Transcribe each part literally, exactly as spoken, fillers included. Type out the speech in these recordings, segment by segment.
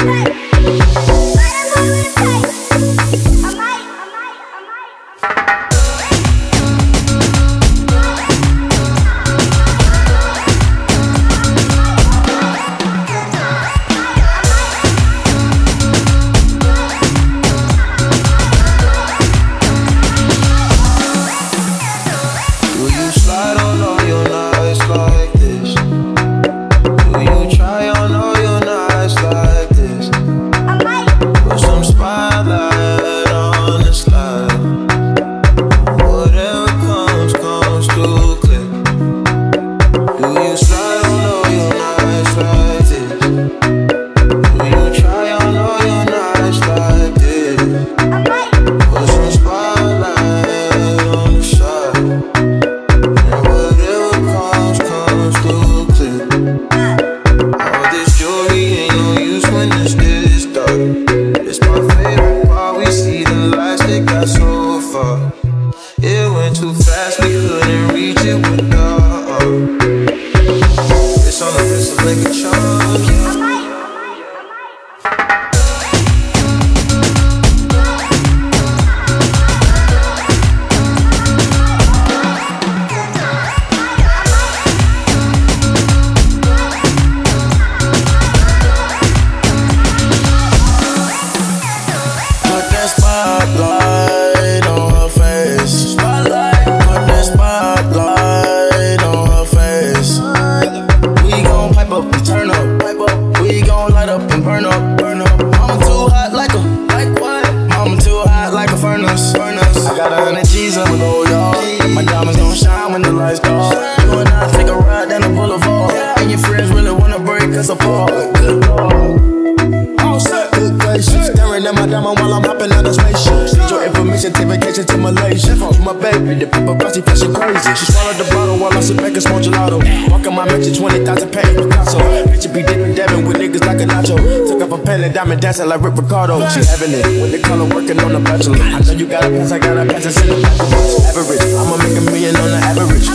Diamond dancing like Rick Ricardo. She having it when they call her working on the bachelor. I know you got a pass, I got a pass. It's in the back of us. Average, I'ma make a million on the average.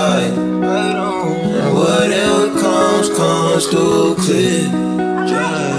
And whatever comes, comes through clear.